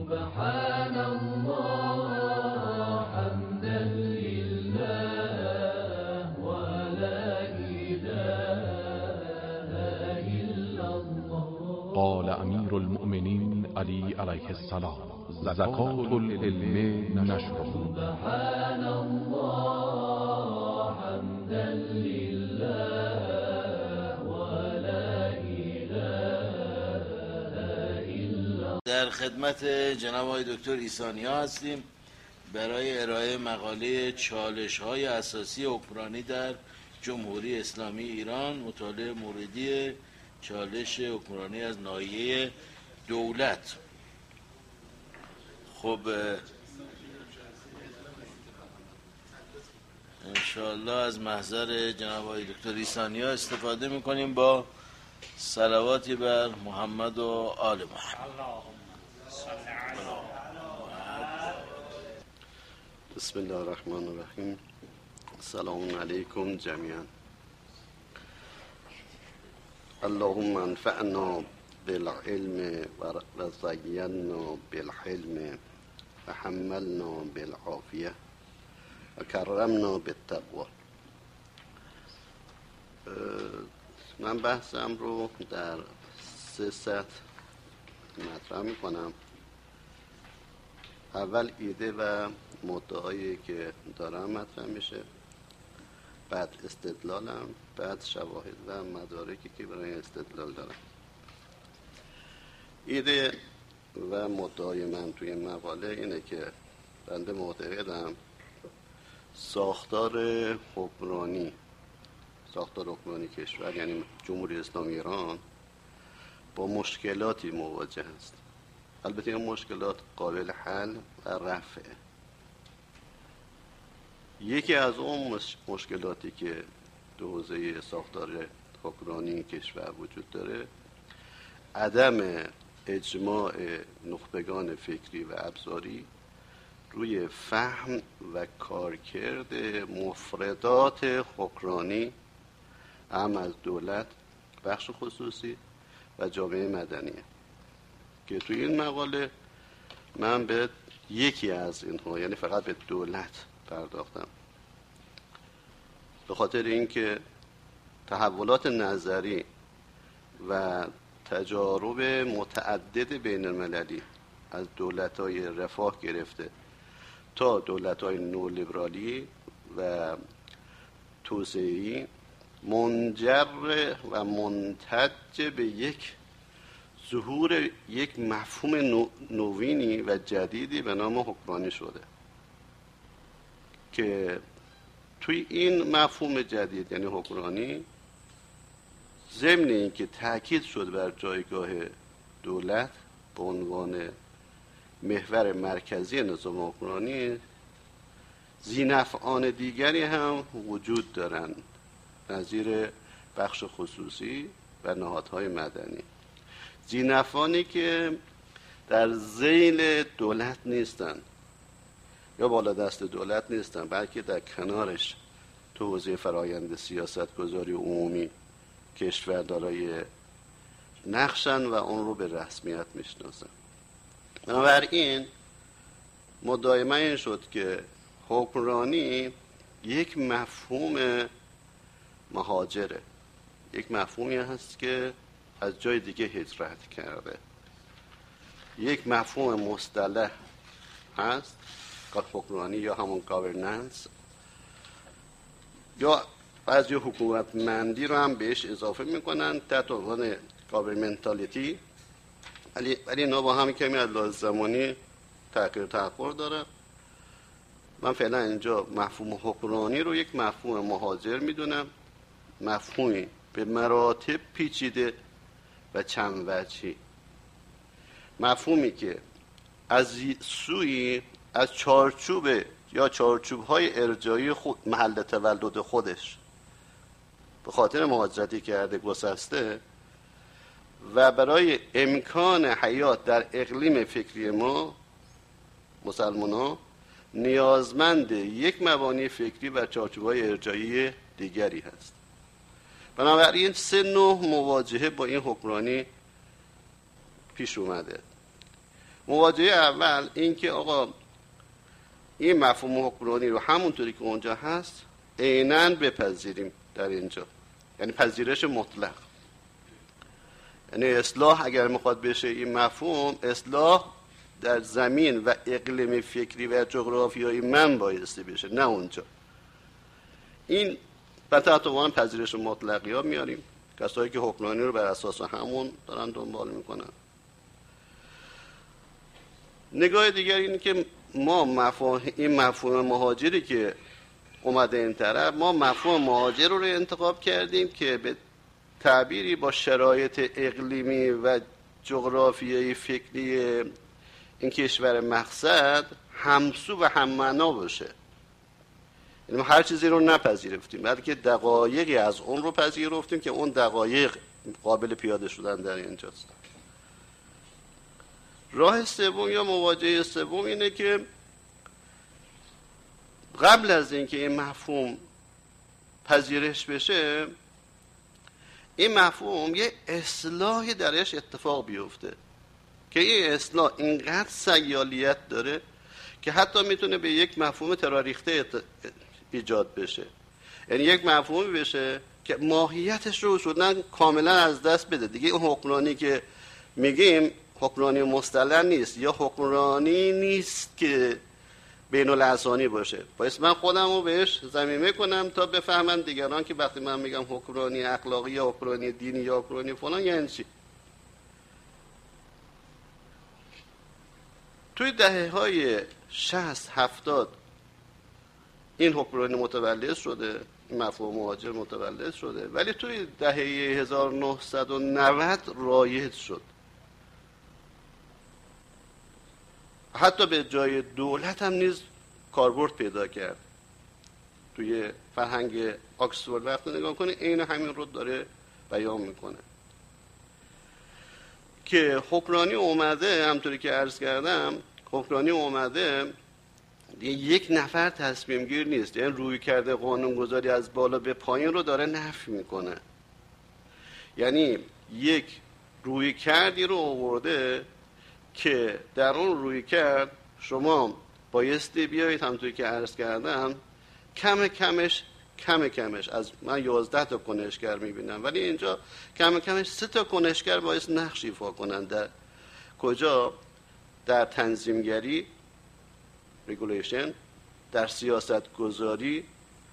سبحان الله حمدا لله ولا إله إلا الله. قال امیر المؤمنین علی علیه السلام: زکات العلم نشره. سبحان الله حمدا لله ولا إله إلا. در خدمت جناب آقای دکتر عیسانیا هستیم برای ارائه مقاله چالش‌های اساسی حکمرانی در جمهوری اسلامی ایران، مطالعه موردی چالش حکمرانی از ناحیه دولت. خب انشاءالله از محضر جناب آقای دکتر عیسانیا استفاده میکنیم با صلواتی بر محمد و آل محمد. بسم الله الرحمن الرحیم. السلام علیکم جمیعا. اللهم انفعنا بالعلم و زینا بالحلم و حملنا بالعافیه و کرمنا بالتقوی. من بحثم رو در 3 سطح مطرح میکنم. اول ایده و مدعایی که دارم مطرح میشه، بعد استدلالم، بعد شواهد و مدارکی که برای استدلال دارم. ایده و مدعای من توی مقاله اینه که بنده معتقدم ساختار حکمرانی کشور، یعنی جمهوری اسلامی ایران، با مشکلاتی مواجه است. البته این مشکلات قابل حل و رفعه. یکی از اون مشکلاتی که تو حوزه ساختار حکمرانی کشور وجود داره، عدم اجماع نخبگان فکری و ابزاری روی فهم و کارکرد مفردات حکمرانی، هم از دولت، بخش خصوصی و جامعه مدنیه، که توی این مقاله من به یکی از اینها، یعنی فقط به دولت پرداختم، به خاطر اینکه تحولات نظری و تجارب متعدد بین المللی از دولت‌های رفاه گرفته تا دولت‌های نولیبرالی و توسعه‌ای منجر و منتج به ظهور یک مفهوم نوینی و جدیدی به نام حکمرانی شده که توی این مفهوم جدید، یعنی حکمرانی، ضمن اینکه تأکید شد بر جایگاه دولت به عنوان محور مرکزی نظام حکمرانی، ذی‌نفعان دیگری هم وجود دارند، نظیر بخش خصوصی و نهادهای مدنی. ذی‌نفعانی که در ذیل دولت نیستند یا بالا دست دولت نیستند، بلکه در کنارش تو حوزه فرایند سیاست گذاری عمومی کشور دارای نقشن و اون رو به رسمیت میشناسن. بنابراین مدعای من این شد که حکمرانی یک مفهوم مهاجره، یک مفهومی هست که از جای دیگه هجرت کرده، یک مفهوم مصطلح هست، حکمرانی یا همون گاورننس، یا بعضی حکومتمندی رو هم بهش اضافه میکنن تحت عنوان گاورمنتالیتی، ولی اینا با هم کمی از لحاظ زمانی تغییر داره. من فعلا اینجا مفهوم حکمرانی رو یک مفهوم مهاجر میدونم، مفهومی به مراتب پیچیده و چند وجهی، مفهومی که از سوی از چارچوب یا چارچوب‌های ارجایی محل تولد خودش به خاطر مهاجرتی کرده گسسته و برای امکان حیات در اقلیم فکری ما مسلمان‌ها نیازمند یک مبانی فکری و چارچوب‌های ارجایی دیگری هست. بنابراین 3 نوع مواجهه با این حکمرانی پیش اومده. مواجهه اول این که آقا این مفهوم حکمرانی رو همونطوری که اونجا هست عیناً بپذیریم در اینجا، یعنی پذیرش مطلق. یعنی اصلاح اگر میخواد بشه این مفهوم، اصلاح در زمین و اقلیم فکری و جغرافیایی من بایستی بشه، نه اونجا. این تحت عنوان پذیرش مطلقی ها میاریم، کسایی که حکمرانی رو بر اساس همون دارن دنبال میکنن. نگاه دیگر اینه که ما این مفهوم مهاجری که اومده این طرف، ما مفهوم مهاجر رو انتخاب کردیم که به تعبیری با شرایط اقلیمی و جغرافیایی فکری این کشور مقصد همسو و هم معنا باشه. یعنی ما هر چیزی رو نپذیرفتیم، بلکه دقایقی از اون رو پذیرفتیم که اون دقایق قابل پیاده شدن در اینجاست. راه سوم یا مواجهه سوم اینه که قبل از اینکه این مفهوم پذیرش بشه، این مفهوم یه اصلاحی درش اتفاق بیفته که این اصلاح اینقدر سیالیت داره که حتی میتونه به یک مفهوم تراریخته ایجاد بشه. یعنی یک مفهومی بشه که ماهیتش رو اصولاً کاملا از دست بده. دیگه اون حکمرانی که میگیم حکمرانی مصطلح نیست، یا حکمرانی نیست که بین الاذهانی باشه. باید من خودم رو بهش ضمیمه کنم تا بفهمن دیگران که وقتی من میگم حکمرانی اخلاقی یا حکمرانی دینی یا حکمرانی فلان یعنی چی. توی دهه‌های 60-70 این حکمرانی متولد شده، این مفهوم مهاجر متولد شده، ولی توی دهه 1990 رایج شد. حتی به جای دولت هم نیز کاربرد پیدا کرد. توی فرهنگ آکسفورد وقتی نگاه کنه عین همین رو داره بیان میکنه که حکمرانی اومده، همطوری که عرض کردم، حکمرانی اومده یک نفر تصمیم گیر نیست، یعنی روی کرده قانونگذاری از بالا به پایین رو داره نفی میکنه. یعنی یک روی کردی رو آورده که در اون روی کرد شما بایستی بیایید، همونطوری که عرض کردم، کم کمش از من 11 تا کنشگر میبینم، ولی اینجا کم کمش 3 تا کنشگر باعث نقش ایفا کنند. در کجا؟ در تنظیمگری ریگولیشن، در سیاست گذاری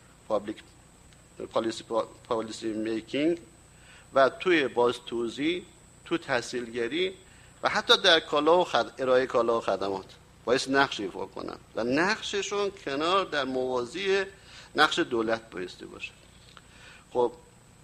پالیسی میکینگ، و توی بازتوزیع، تو تحصیلگری، و حتی در ارائه کالا و خدمات باعث نقش ایفا کنن و نقششون کنار در موازی نقش دولت بایستی باشه. خب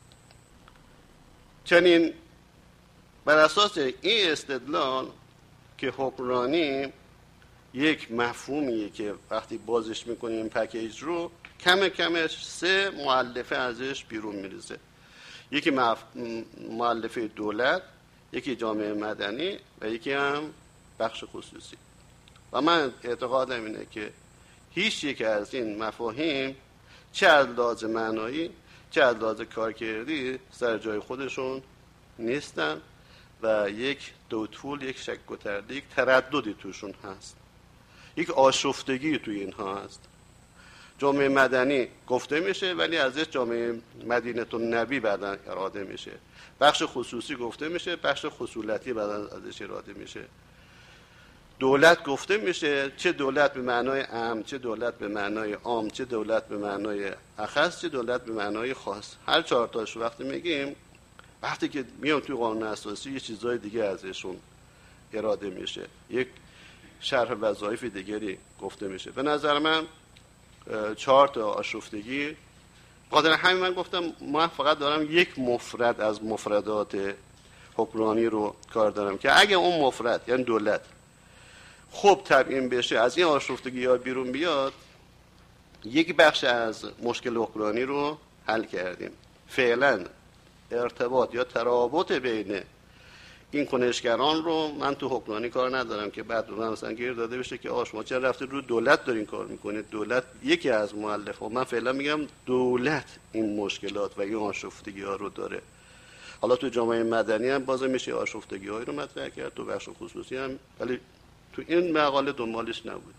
چنین بر اساس این استدلال که حکمرانی یک مفهومیه که وقتی بازش میکنیم این پکیج رو، کمش 3 مؤلفه ازش بیرون میریزه. یکی مؤلفه دولت، یکی جامعه مدنی و یکی هم بخش خصوصی. و من اعتقادم اینه که هیچ یک از این مفاهیم چه از لحاظ معنایی چه از لحاظ کارکردی سر جای خودشون نیستن و یک دوطفول، یک شک و تردید، ترددی توشون هست، یک آشفتگی توی اینها هست. جامعه مدنی گفته میشه ولی ازش جامعه مدینه النبی بعداً اراده میشه. بخش خصوصی گفته میشه، بخش خصولتی بعداً ازش اراده میشه. دولت گفته میشه، چه دولت به معنای عام، چه دولت به معنای عام، چه دولت به معنای اخص، چه دولت به معنای خاص. هر 4 تاش وقتی میگیم، وقتی که میام توی قانون اساسی یه چیزای دیگه ازشون اراده میشه، یک شرح وظایف دیگری گفته میشه. به نظر من 4 تا آشفتگی قادر همین. من گفتم من فقط دارم یک مفرد از مفردات حکمرانی رو کار دارم که اگه اون مفرد یعنی دولت خوب تبیین بشه، از این آشفتگی ها بیرون بیاد، یک بخش از مشکل حکمرانی رو حل کردیم. فعلا ارتباط یا ترابط بین این کنشگران رو من تو حکمرانی کار ندارم که بعد من مثلا گیر داده بشه که شما چرا رفته رو دولت دارین کار میکنید. دولت یکی از مؤلفه. من فعلا میگم دولت این مشکلات و این آشفتگی ها رو داره. حالا تو جامعه مدنی هم باز میشه آشفتگی هایی رو مطرح کرد، تو بخش خصوصی هم، ولی تو این مقاله دنبالش نبودیم.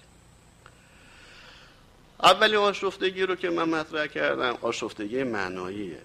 اولی آشفتگی رو که من مطرح کردم آشفتگی معناییه.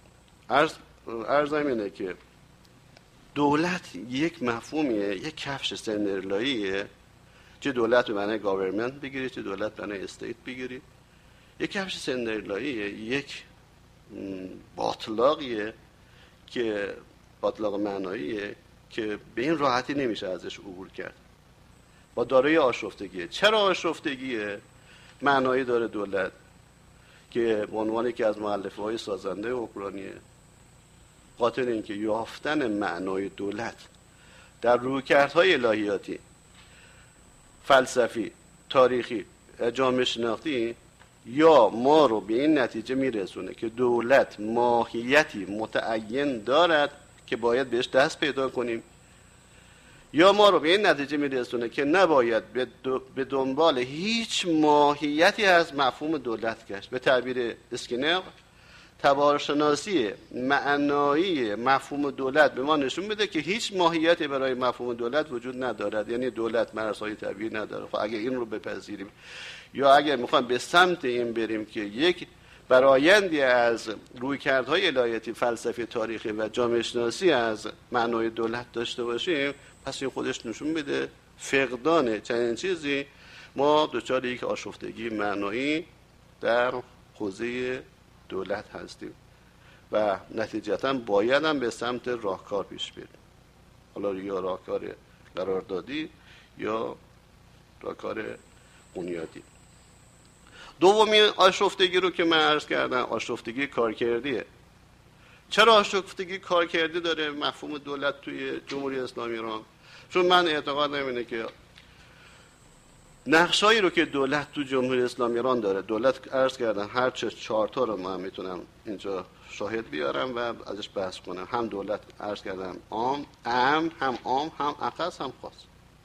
عرضم اینه که دولت یک مفهومیه، یک کفش سندرلاییه، چه دولت به معنی گاورمنت بگیرید چه دولت به معنی استیت بگیرید. یک کفش سندرلاییه، یک باطلاقیه که باطلاق معناییه که به این راحتی نمیشه ازش عبور کرد. با دارای آشفتگیه. چرا آشفتگیه؟ معنایی داره دولت که به عنوان یکی از مؤلفه‌های سازنده اوکراینیه، خاطر اینکه یافتن معنای دولت در رویکردهای الهیاتی، فلسفی، تاریخی، جامعه شناختی یا ما رو به این نتیجه میرسونه که دولت ماهیتی متعین دارد که باید بهش دست پیدا کنیم، یا ما رو به این نتیجه میرسونه که نباید به دنبال هیچ ماهیتی از مفهوم دولت گشت. به تعبیر اسکینر، تبارشناسی معنایی مفهوم دولت به ما نشون میده که هیچ ماهیتی برای مفهوم دولت وجود ندارد، یعنی دولت مرزهای طبیعی نداره. خب اگه این رو بپذیریم یا اگه میخوایم به سمت این بریم که یک برایندی از رویکردهای الهیاتی، فلسفی، تاریخی و جامعه شناسی از معنای دولت داشته باشیم، پس این خودش نشون میده فقدان چنین چیزی ما دچار یک آشفتگی معنایی در حوزه دولت هستیم و نتیجتا باید هم به سمت راهکار پیش بریم، حالا یا راهکار قراردادی یا راهکار بنیادی. دومین آشفتگی رو که من عرض کردم آشفتگی کارکردیه. چرا آشفتگی کارکردی داره مفهوم دولت توی جمهوری اسلامی ایران؟ چون من اعتقادم اینه که نقشایی رو که دولت تو جمهوری اسلامی ایران داره، دولت عرض کردم هر 4 تا رو من میتونم اینجا شاهد بیارم و ازش بحث کنم. هم دولت عرض کردم عام، هم عام، هم اخص، هم خاص.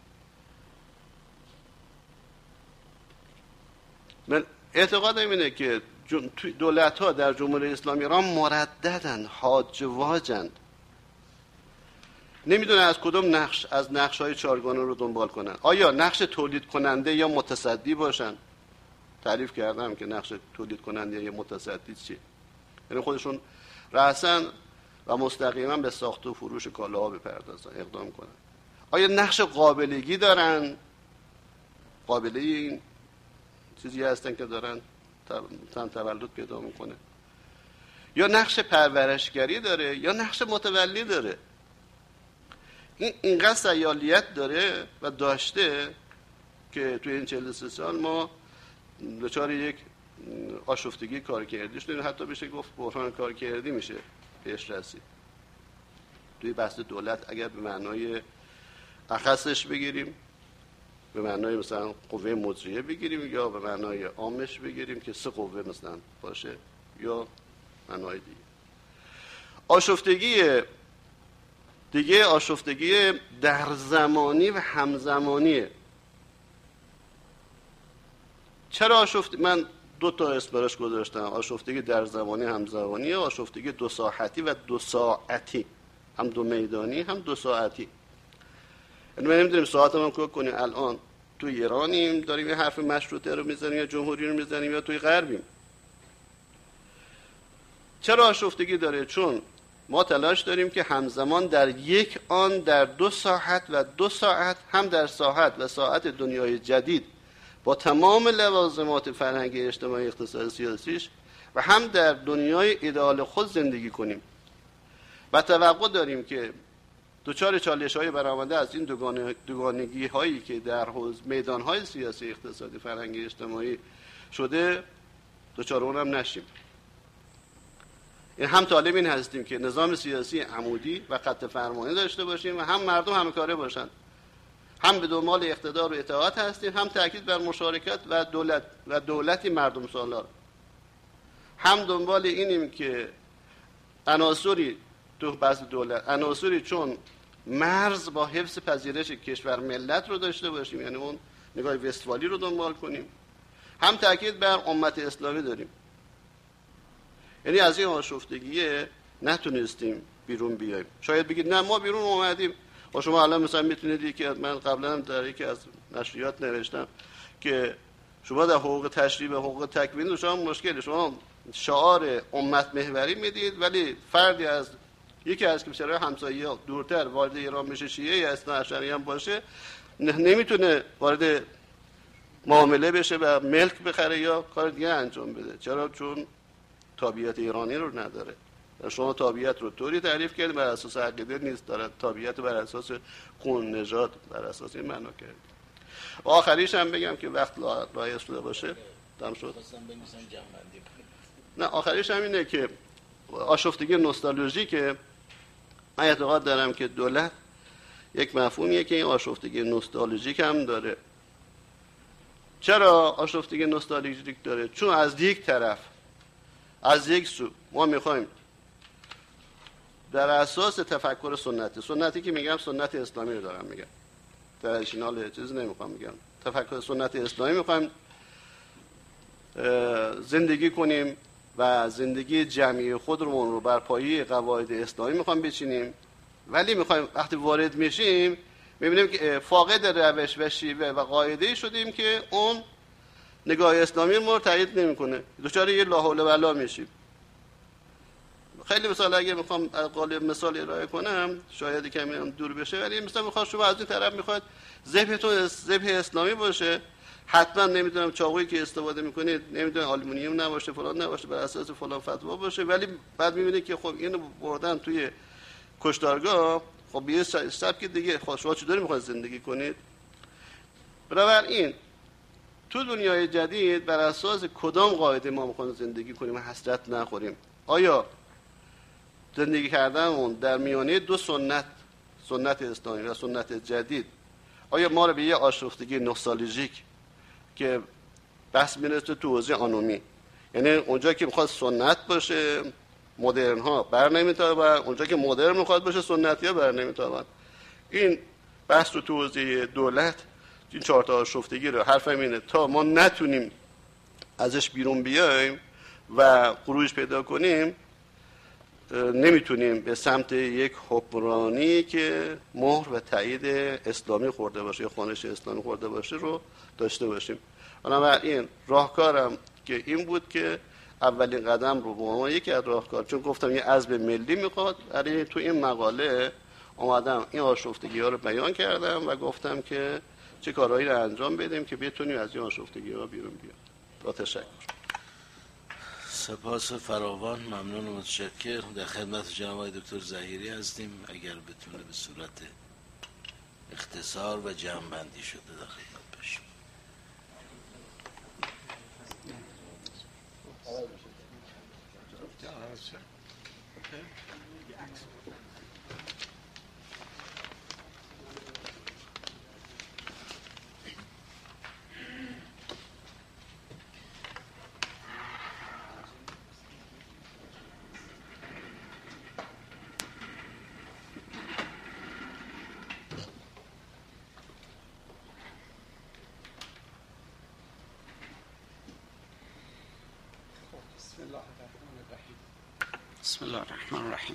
من اعتقادم اینه که دولت‌ها در جمهوری اسلامی ایران مرددن، حاج واجند، نمیدونه از کدوم نقش از نقش‌های چارگانه رو دنبال کنن. آیا نقش تولید کننده یا متصدی باشن؟ تعریف کردم که نقش تولید کننده یا متصدی چیه؟ یعنی خودشون رأساً و مستقیما به ساخت و فروش کالاها بپردازن، اقدام کنن. آیا نقش قابلگی دارن؟ قابلی این چیزی هستن که دارن تولد پیدا میکنه. یا نقش پرورشگری داره یا نقش متولی داره. این اینقدر سیالیت داره و داشته که توی این 43 سال ما دچار یک آشفتگی کارکردی شدیم، حتی بشه گفت بحران کارکردی میشه بهش رسید. توی بحث دولت اگر به معنای اخصش بگیریم، به معنای مثلا قوه مجریه بگیریم، یا به معنای عامش بگیریم که 3 قوه مثلا باشه، یا معنای دیگه. آشفتگی در زمانی و همزمانیه. چرا من 2 تا اسم براش گذاشتم، آشفتگی در زمانی همزمانی، آشفتگی 2 ساحتی و 2 ساعتی، هم 2 میدانی هم 2 ساعتی. یعنی ما نمیدونیم ساعتمون کوک کنیم الان تو ایرانیم داریم یه حرف مشروطه رو میزنیم یا جمهوری رو میزنیم یا توی غربیم. چرا آشفتگی داره؟ چون ما تلاش داریم که همزمان در یک آن در 2 ساعت و 2 ساعت هم در ساعت و ساعت دنیای جدید با تمام لوازمات فرهنگی، اجتماعی، اقتصادی، سیاسیش و هم در دنیای ایدئال خود زندگی کنیم و توقع داریم که دچار چالش‌های برآمده از این دوگانگی‌هایی که در میدان‌های سیاسی، اقتصادی، فرهنگی، اجتماعی شده دچار اونم نشیم. این هم طالب این هستیم که نظام سیاسی عمودی و خط فرمانی داشته باشیم و هم مردم همکاره باشن. هم به دنبال اقتدار و اطاعت هستیم، هم تاکید بر مشارکت و دولتی مردم سالار. هم دنبال اینیم که عناصری تو بحث دولت، عناصری چون مرز با حفظ پذیرش کشور ملت رو داشته باشیم، یعنی اون نگاه وستفالی رو دنبال کنیم. هم تاکید بر امت اسلامی داریم. یعنی از این آشفتگی نتونستیم بیرون بیاییم. شاید بگید نه ما بیرون اومدیم، شما الان مثلا میتونید که من قبلا در یکی از نشریات نوشتم که شما در حقوق تشریع و حقوق تکوین شما مشکل، شما شعار امت محوری میدید ولی فردی از یکی از کشورهای همسایه دورتر وارد ایران بشه، شیعه یا اثنا عشری هم باشه، نمیتونه وارد معامله بشه و ملک بخره یا کار دیگه انجام بده. چرا؟ چون تابعیت ایرانی رو نداره. شما تابعیت رو طوری تعریف کردید بر اساس عقیده نیست، داره تابعیت بر اساس خون، نژاد، بر اساس این معنا کرد. آخریش هم بگم که وقت لایق شده باشه تمام شد. نه آخریش هم اینه که آشفتگی نوستالژیکه. من اعتقاد دارم که دولت یک مفهومیه که این آشفتگی نوستالژیک هم داره. چرا آشفتگی نوستالژیک داره؟ چون از یک طرف، از یک سو ما میخوایم در اساس تفکر سنتی که میگم سنت اسلامی رو دارم میگم، ترادیشنال چیز نمیخوام میگم، تفکر سنت اسلامی میخوایم زندگی کنیم و زندگی جمعی خودمون رو بر پایه قواعد اسلامی میخوایم بچینیم، ولی میخوایم وقتی وارد میشیم میبینیم که فاقد روش و شیوه و قاعده شدیم که اون نگاه اسلامی ما رو تایید نمیکنه، دچار یه لا حول ولا میشیم. خیلی مثلا اگه میخوام قالب مثال ارائه کنم شاید کمی هم دور بشه، ولی مثلا میخواد شما از این طرف میخواد ذبحتون ذبح اسلامی باشه، حتما نمیدونم چاقویی که استفاده میکنید نمیدونم آلومینیوم نباشه، فلان نباشه، بر اساس فلان فتوا باشه، ولی بعد میبینید که خب اینو بردن توی کشتارگاه، خب یه سبک دیگه. خب شما چطوری میخواید زندگی کنید؟ بنابراین تو دنیای جدید بر اساس کدام قاعده ما میخوایم زندگی کنیم و حسرت نخوریم؟ آیا زندگی کردنمون در میانه دو سنت اسلامی و سنت جدید، آیا ما رو به یه آشفتگی نوستالژیک که بحث میرسه تو حوزه آنومی، یعنی اونجا که میخواد سنت باشه مدرن ها بر نمیتابن، اونجا که مدرن میخواد باشه سنتی ها بر نمیتابن، این بحث رو تو حوزه دولت این چهار تا آشفتگی رو حرفم اینه تا ما نتونیم ازش بیرون بیایم و خروج پیدا کنیم نمیتونیم به سمت یک حکمرانی که مهر و تایید اسلامی خورده باشه یا خوانش اسلامی خورده باشه رو داشته باشیم. بنابراین راهکارم که این بود که اولین قدم رو به عنوان یکی از راهکار، چون گفتم یه عزم ملی میخواد، برای تو این مقاله اومدم این آشفتگی ها رو بیان کردم و گفتم که چه کارهایی رو انجام بدیم که بتونیم از این آشفتگی ها بیرون بیایم. با تشکر. سپاس فراوان، ممنون و متشکر. در خدمت جناب آقای دکتر ظهیری هستیم، اگر بتونه به صورت اختصار و جمع‌بندی شده در خدمت باشیم. بسم الله الرحمن الرحیم.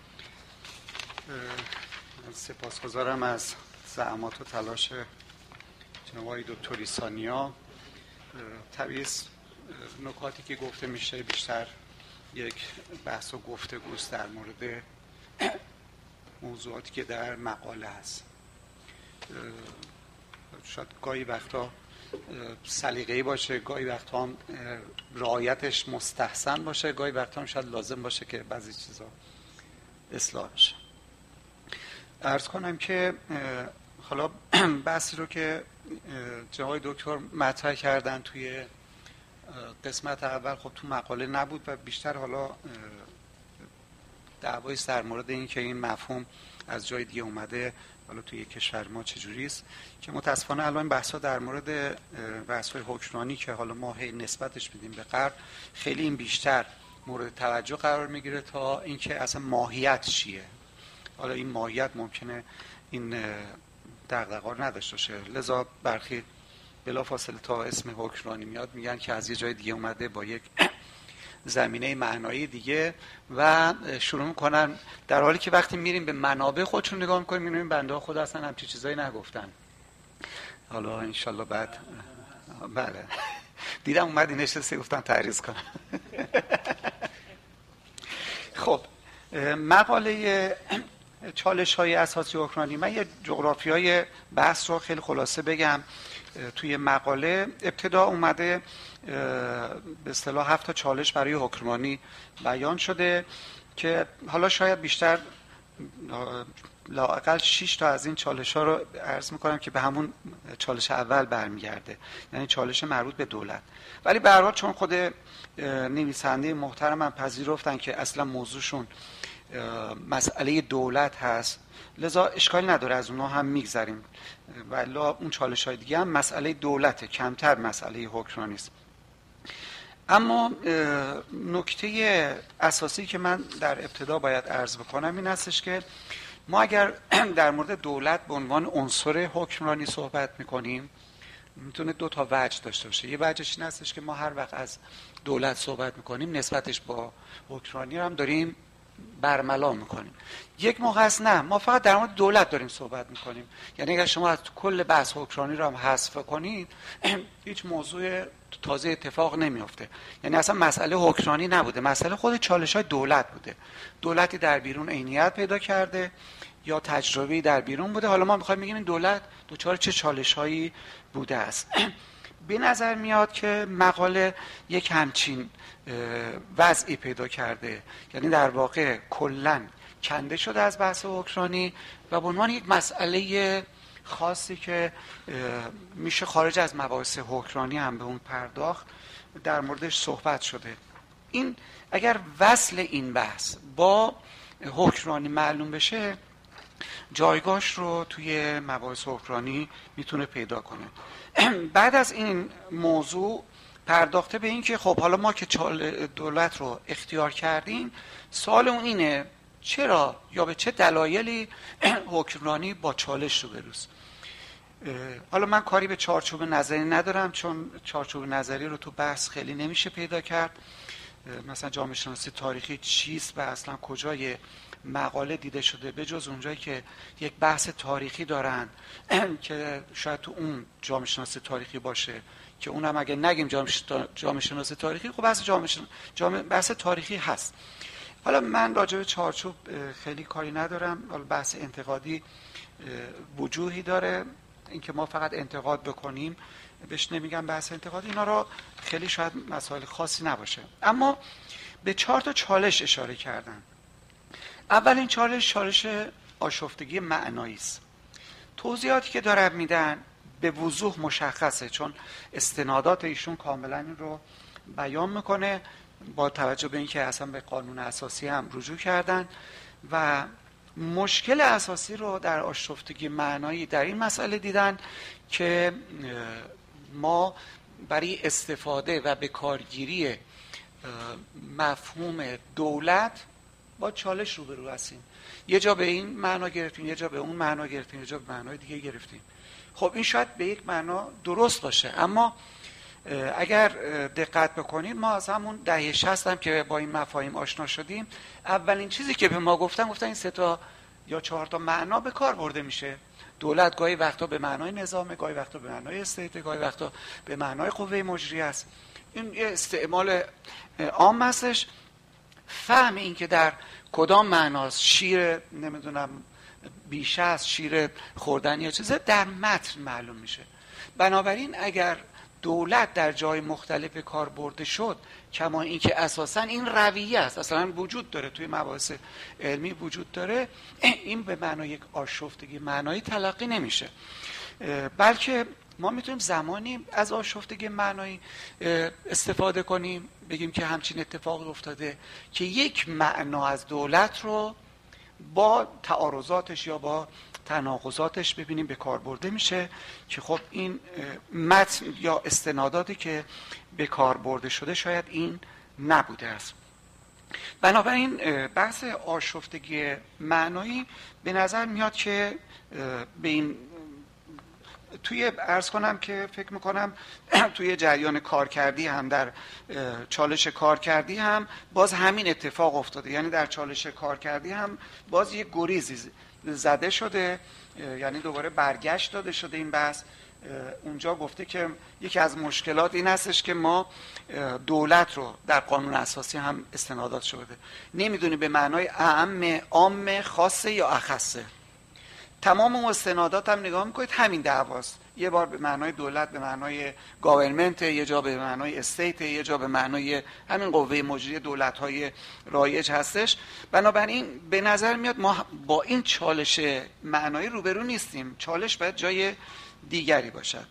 سپاسگزارم از زحمات و تلاش جناب آقای دکتر ایسانیا. طبیعی نکاتی که گفته میشه بیشتر یک بحث و گفتگوست در مورد موضوعاتی که در مقاله هست. شاید گاهی وقتا سلیقه‌ای باشه، گاهی وقتا هم رعایتش مستحسن باشه، گاهی وقتا هم شاید لازم باشه که بعضی چیزا اصلاح بشه. عرض کنم که حالا بحثی رو که جناب دکتر مطرح کردن توی قسمت اول خب تو مقاله نبود و بیشتر حالا دعوایی در مورد این که این مفهوم از جای دیگه اومده حالا توی کشور ما چجوری است، که متاسفانه الان بحثا در مورد بحث‌های حکمرانی که حالا ما هی نسبتش میدیم به غرب خیلی این بیشتر مورد توجه قرار میگیره تا اینکه اصلا ماهیت چیه. حالا این ماهیت ممکنه این دغدغه‌ها نداشته باشه، لذا برخی بلافاصله تا اسم حکمرانی میاد میگن که از یه جای دیگه اومده با یک زمینه معنایی دیگه و شروع میکنن، در حالی که وقتی میریم به منابع خودشون نگاه میکنیم میبینیم بنده ها خدا اصلا همچین چیزایی نگفتن. حالا انشالله بعد بله دیدم اومدی نشسته گفتن تعریض کنم. خب مقاله چالش های اساسی حکمرانی، من یه جغرافی های بحث رو خیلی خلاصه بگم. توی مقاله ابتدا اومده به اصطلاح 7 چالش برای حکمرانی بیان شده که حالا شاید بیشتر لااقل 6 تا از این چالش ها رو عرض میکنم که به همون چالش اول برمیگرده، یعنی چالش مربوط به دولت. ولی به هر حال چون خود نویسنده محترمم پذیرفتن که اصلا موضوعشون مسئله دولت هست، لذا اشکالی نداره از اونها هم میگذریم، ولی اون چالش های دیگه هم مسئله دولته، کمتر مسئله حکمرانی است. اما نکته اساسی که من در ابتدا باید عرض بکنم این هستش که ما اگر در مورد دولت به عنوان عنصر حکمرانی صحبت میکنیم میتونه 2 تا وجه داشته باشه. یه وجهش این هستش که ما هر وقت از دولت صحبت میکنیم نسبتش با حکمرانی رو هم داریم برملا میکنیم. یک موقع هست نه، ما فقط در مورد دولت داریم صحبت میکنیم، یعنی اگر شما از کل بحث حکمرانی رو هم حذف کنید هیچ موضوع تازه اتفاق نمیفته، یعنی اصلا مسئله حکمرانی نبوده، مسئله خود چالش‌های دولت بوده. دولتی در بیرون عینیت پیدا کرده یا تجربه‌ای در بیرون بوده، حالا ما می‌خوایم بگیم این دولت دچار چه چالش‌هایی بوده است. به نظر میاد که مقاله یک همچین وضعی پیدا کرده، یعنی در واقع کلاً کنده شده از بحث حکمرانی و به عنوان یک مسئله خاصی که میشه خارج از مباحث حکمرانی هم به اون پرداخت در موردش صحبت شده. این اگر وصل این بحث با حکمرانی معلوم بشه جایگاهش رو توی مباحث حکمرانی میتونه پیدا کنه. بعد از این موضوع پرداخته به این که خب حالا ما که دولت رو اختیار کردیم، سوال اون اینه چرا یا به چه دلایلی حکمرانی با چالش روبروست. حالا من کاری به چارچوب نظری ندارم چون چارچوب نظری رو تو بحث خیلی نمیشه پیدا کرد. مثلا جامعه شناسی تاریخی چیست و اصلا کجای مقاله دیده شده به جز اونجایی که یک بحث تاریخی دارن که شاید تو اون جامعه شناسی تاریخی باشه که اونم اگه نگیم جامعه شناسی تاریخی خب بحث تاریخی هست. حالا من راجع به چارچوب خیلی کاری ندارم، حالا بحث انتقادی وجوهی داره، اینکه ما فقط انتقاد بکنیم بهش نمیگم بحث انتقادی، اینا را خیلی شاید مسائل خاصی نباشه. اما به 4 تا چالش اشاره کردن. اولین چالش آشفتگی معنایی است. توضیحاتی که دارن میدن به وضوح مشخصه چون استنادات ایشون کاملا این رو بیان میکنه، با توجه به اینکه اصلا به قانون اساسی هم رجوع کردن و مشکل اساسی رو در آشفتگی معنایی در این مسئله دیدن که ما برای استفاده و به کارگیری مفهوم دولت با چالش روبرو هستیم. یه جا به این معنا گرفتیم، یه جا به اون معنا گرفتیم، یه جا به معنای دیگه گرفتیم. خب این شاید به یک معنا درست باشه، اما اگر دقت بکنید ما از همون دهه 60 هم که با این مفاهیم آشنا شدیم اولین چیزی که به ما گفتن این 3 تا یا 4 تا معنا به کار برده میشه. دولت گاهی وقتا به معنای نظام، گاهی وقتا به معنای استیت، گاهی وقتا به معنای قوه مجریه است. این یه استعمال عام هستش. فهم این که در کدام معناست شیر نمیدونم بیشه است، شیر خوردنی یا چیزه در متن معلوم میشه. بنابراین اگر دولت در جای مختلف کار برده شد، کما اینکه اساسا این رویه است، اصلا وجود داره توی مباحث علمی وجود داره، این به معنای یک آشفتگی معنایی تلقی نمیشه، بلکه ما میتونیم زمانی از آشفتگی معنایی استفاده کنیم بگیم که همچین اتفاقی افتاده که یک معنا از دولت رو با تعارضاتش یا با تناقضاتش ببینیم به کار برده میشه که خب این متن یا استناداتی که به کار برده شده شاید این نبوده است. بنابراین بحث آشفتگی معنایی به نظر میاد که به این توی عرض کنم که فکر میکنم توی جریان کارکردی هم، در چالش کارکردی هم باز همین اتفاق افتاده. یعنی در چالش کارکردی هم باز یک گریزی زده شده، یعنی دوباره برگشت داده شده این بحث. اونجا گفته که یکی از مشکلات این هستش که ما دولت رو در قانون اساسی هم استنادات شده نمیدونی به معنای عام خاصه یا اخصه. تمام مستندات هم نگاه میکنید همین دعواست، یه بار به معنای دولت به معنای گاورمنت، یه جا به معنای استیت، یه جا به معنای همین قوه مجریه دولت‌های رایج هستش. بنابراین به نظر میاد ما با این چالش معنایی روبرو نیستیم، چالش باید جای دیگری باشد.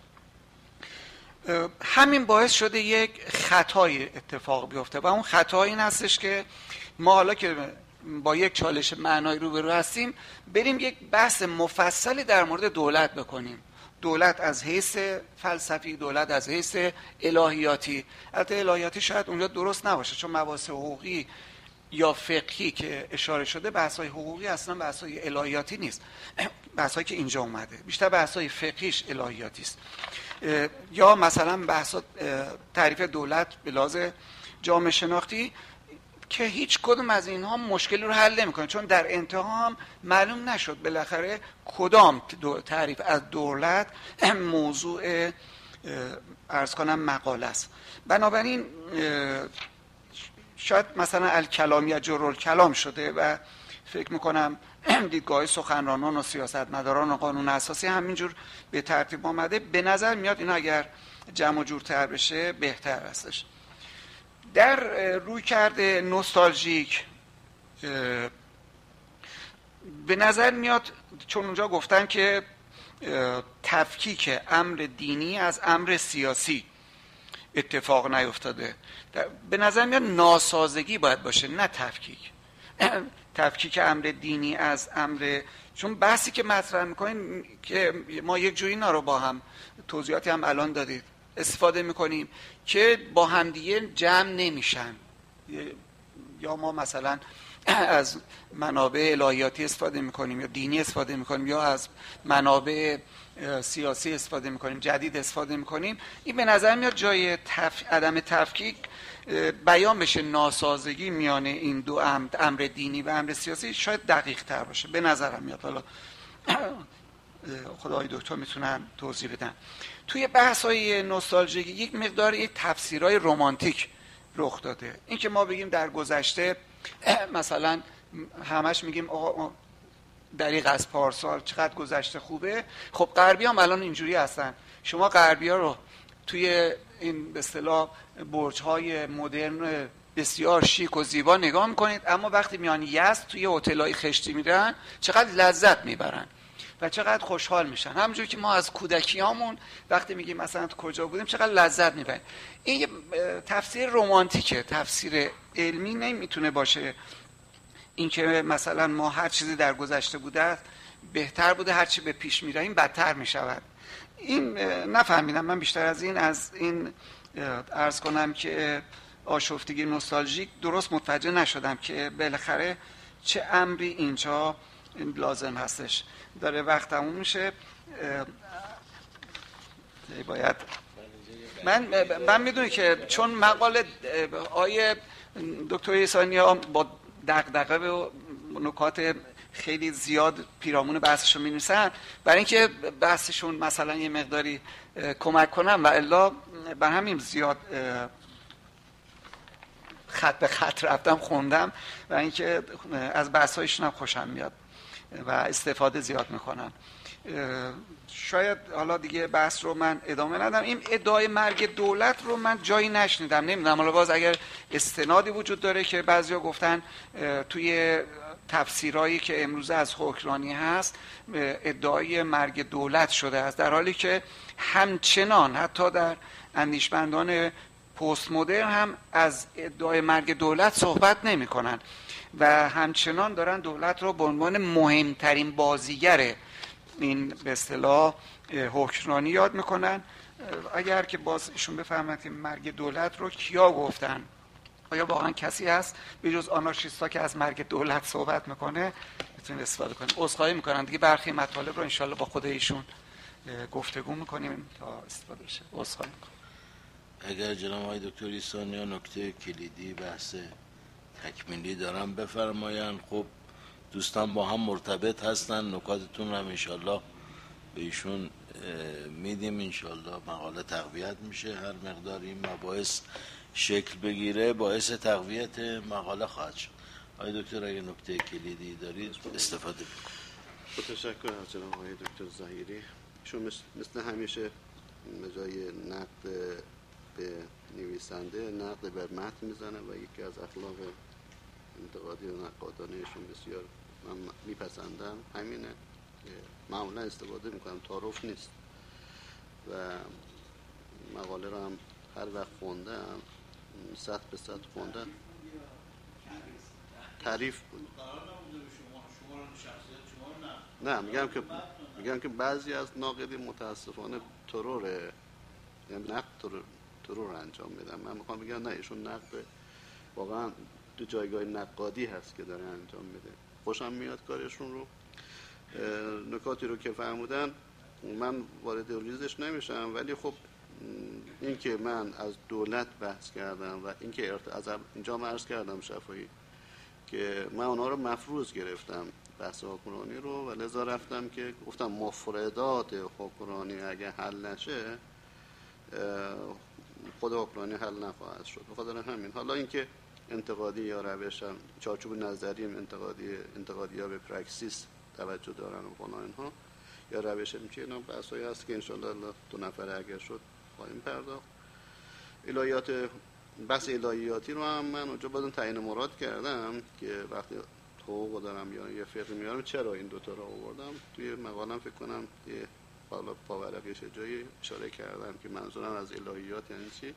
همین باعث شده یک خطای اتفاق بیفته و اون خطا این هستش که ما حالا که با یک چالش معنایی روبرو هستیم بریم یک بحث مفصلی در مورد دولت بکنیم. دولت از حیث فلسفی، دولت از حیث الهیاتی. البته الهیاتی شاید اونجا درست نباشه، چون مباحث حقوقی یا فقهی که اشاره شده بحث‌های حقوقی اصلا بحث‌های الهیاتی نیست، بحث‌هایی که اینجا اومده بیشتر بحث‌های فقهیش الهیاتی است. یا مثلا بحث تعریف دولت به لحاظ جامعه شناختی که هیچ کدوم از اینها مشکلی رو حل نمی‌کنه، چون در انتها هم معلوم نشد بالاخره کدام تعریف از دولت موضوع عرض کنم مقاله است. بنابراین شاید مثلا الکلامیت جرالکلام شده و فکر میکنم دیدگاه سخنرانان و سیاستمداران و قانون اساسی همینجور به ترتیب آمده. به نظر میاد اینا اگر جمع و جورتر بشه بهتر هستش. در رویکرد نوستالژیک به نظر میاد، چون اونجا گفتن که تفکیک امر دینی از امر سیاسی اتفاق نیفتاده، به نظر میاد ناسازگی باید باشه نه تفکیک. تفکیک امر دینی از امر، چون بحثی که مطرح میکنیم که ما یک جوری اینا رو با هم توضیحاتی هم الان دادید استفاده میکنیم که با همدیگه جمع نمیشن، یا ما مثلا از منابع الهیاتی استفاده میکنیم یا دینی استفاده میکنیم یا از منابع سیاسی استفاده میکنیم، جدید استفاده میکنیم. این به نظر میاد جای عدم تفکیک بیان بشه ناسازگی میان این دو امر دینی و امر سیاسی شاید دقیق تر باشه به نظرم میاد. حالا خدای دکتر میتونن توضیح بدن. توی بحث های نوستالژیک یک مقدار یک تفسیرهای رمانتیک رخ داده. این که ما بگیم در گذشته مثلا همش میگیم آقا دریغ از پارسال چقدر گذشته خوبه. خب غربی هم الان اینجوری هستن. شما غربی ها رو توی این به اصطلاح برج‌های مدرن بسیار شیک و زیبا نگاه میکنید، اما وقتی میان یزد توی هتل‌های خشتی میرن چقدر لذت میبرن و چقدر خوشحال میشن. همونجوری که ما از کودکیامون وقتی میگیم مثلا کجا بودیم چقدر لذت میبریم. این یه تفسیر رمانتیکه، تفسیر علمی نمیتونه باشه. این که مثلا ما هر چیزی در گذشته بوده بهتر بوده، هر چی به پیش میریم بدتر میشود. این نفهمیدم. من بیشتر از این عرض کنم که آشفتگی نوستالژیک درست متوجه نشدم که بالاخره چه امری اینجا لازم هستش. داره وقت تموم میشه. باید من میدونی که چون مقاله آیه دکتر ایسانیا با دغدغه و نکات خیلی زیاد پیرامون بحثشون می‌نویسن برای اینکه بحثشون مثلا یه مقداری کمک کنم و الا بر همین زیاد خط به خط رفتم خوندم و اینکه از بحث‌هایشون هم خوشم میاد و استفاده زیاد میکنم. شاید حالا دیگه بحث رو من ادامه ندم. این ادعای مرگ دولت رو من جایی نشنیدم، نمیدونم حالا باز اگر استنادی وجود داره که بعضیا گفتن توی تفسیرهایی که امروز از حکمرانی هست ادعای مرگ دولت شده است، در حالی که همچنان حتی در اندیشمندان پست مدرن هم از ادعای مرگ دولت صحبت نمی کنن و همچنان دارن دولت رو به عنوان مهمترین بازیگر این به اصطلاح حکمرانی یاد میکنن. اگر که باز ایشون بفهمن که مرگ دولت رو کیا گفتن، آیا واقعا کسی هست به جز آنارشیستا که از مرگ دولت صحبت میکنه، میتونید استفاده کنید. عذرخواهی میکنن دیگه برخی مطالب رو انشالله با خود ایشون گفتگو میکنیم تا استفاده بشه. عذرخواهی میکنم. اگر جناب آقای دکتر ایسانیا نکته کلیدی بحث تکمیلی دارن بفرمایند. خب دوستان با هم مرتبط هستن، نکاتتون رو هم انشالله به ایشون میدیم، انشالله مقاله تقویت میشه. هر مقدار این مباحث شکل بگیره باعث تقویت مقاله خواهد شد. آقای دکتر اگه نکته کلیدی دارید استفاده بکنید. با تشکر از جناب آقای دکتر ظهیری. ایشون مثل همیشه به جای نقد به نویسنده نقد بر متن میزنه و یکی از اخلاق انتقادی و نقادانه ایشون بسیار من میپسندم همینه که معمولا استفاده میکنم، تعارف نیست و مقاله رو هم هر وقت خوندم سطح به سطح خوندم تعریف بود. نه میگم که بعضی از ناقدین متاسفانه تروره، یعنی نقد ترور انجام میدن. من میخوام بگم نه، ایشون نقد واقعا تو جایگاه نقادی هست که داره انجام میده. خوشم میاد کارشون رو. نکاتی رو که فرمودن من وارد ریزش نمیشم، ولی خب این که من از دولت بحث کردم و این که از اینجا عرض کردم شفایی که من اونها رو مفروض گرفتم بحث حکمرانی رو و لذا رفتم که گفتم مفردات حکمرانی اگه حل نشه خود حکمرانی حل نخواهد شد. بخاطر همین حالا اینکه انتقادی یا روش هم چارچوب نظریم انتقادی یا به پرکسیس توجه دارن و فلان اینها یا روش میشه، اینا بحثایی هست که انشالله 2 نفره اگر شد خواهیم پرداخت. بحث الهیاتی رو هم من اونجا بعدن تعیین مراد کردم که وقتی حقوق دارم یا یه فقه میارم چرا این دوتا رو آوردم. توی مقالم فکر کنم یه حالا پاورقیش جایی اشاره کردم که منظورم از الهیات یعنی چی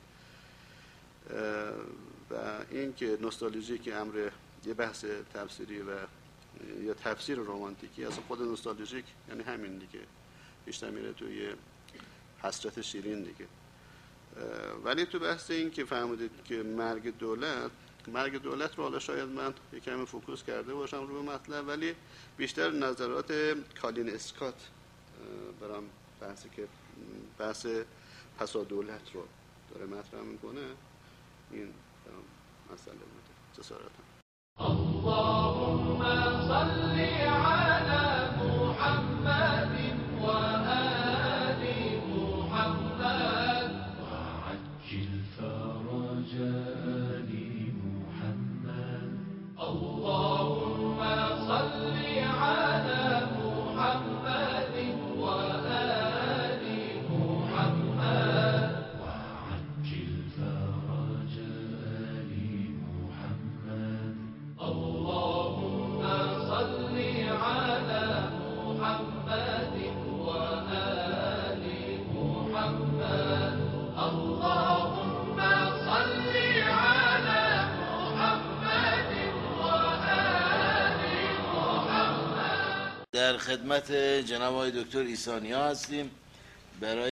و این که نوستالژی که امر یه بحث تفسیری و یا تفسیر رمانتیکی اصلا خود نوستالژیک یعنی همین دیگه، بیشتر میره توی حسرت شیرین دیگه. ولی تو بحث این که فهمیدید که مرگ دولت رو حالا شاید من یک کمی فوکوس کرده باشم روی مطلب، ولی بیشتر نظرات کالین اسکات برام بحث پسا دولت رو داره مطرح میکنه. این مسئله بوده. جسارتم. اللهم صل على محمد وآل محمد وعجل فرج آل محمد. اللهم صل على محمد وآل محمد وعجل فرج آل محمد. اللهم صل على محمد وآل محمد. اللهم صل على محمد وآل محمد. در خدمت جناب آقای دکتر ایسانیا هستیم برای